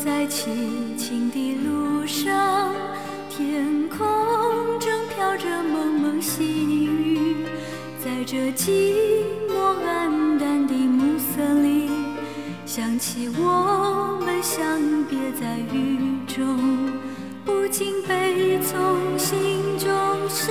在凄清的路上，天空正飘着蒙蒙细雨，在这寂寞暗淡的暮色里，想起我们相别在雨中，不禁悲从心中生。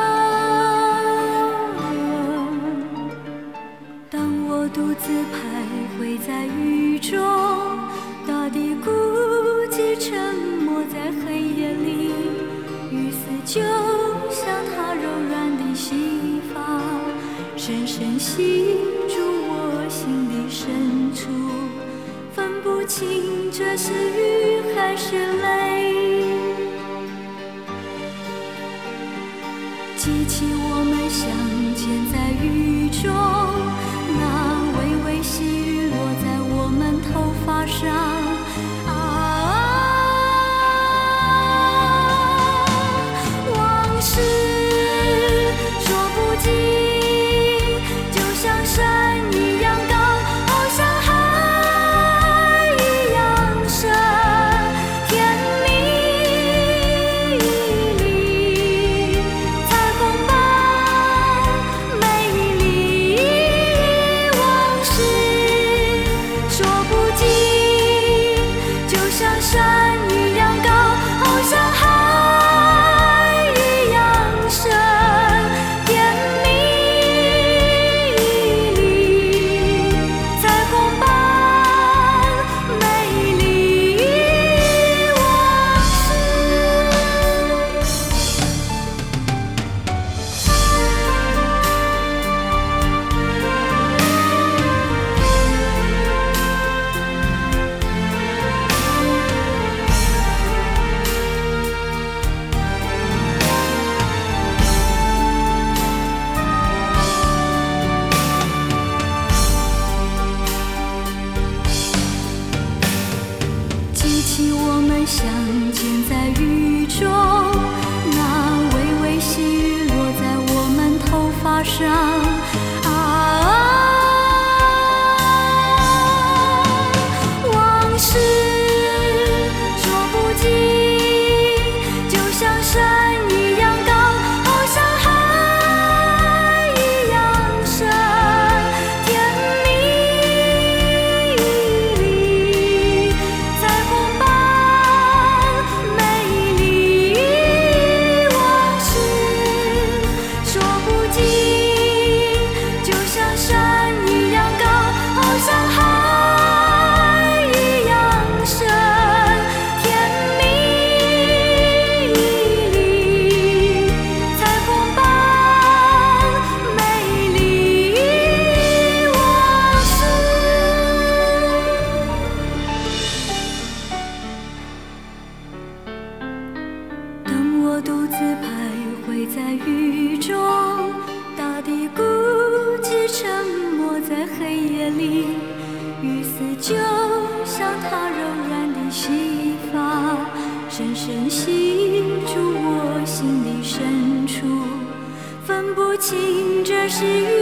当我独自徘徊在雨中，大地孤寂沉默在黑夜里，雨丝就像它柔软的细发，深深吸住我心的深处，分不清这是雨还是泪。记起我们相见在雨中，那微微细雨落在我们头发上。往事说不尽，就像山一样高，好像海一样深，甜蜜里彩虹般美丽。往事说不尽，就像山一样高，好像海一样深，甜蜜里彩虹般美丽。往记起我们相见在雨中，那微微细雨落在我们头发上。往事说不尽，就像山一样高，好像海一样深，甜蜜里彩虹般美丽。往事说不尽，就像山一样高，好像海一样深，甜蜜里彩虹般美丽。往事当我独自徘徊在雨中，大地孤寂沉默在黑夜里，雨丝就像它柔软的细发，深深吸住我心的深处，分不清这是雨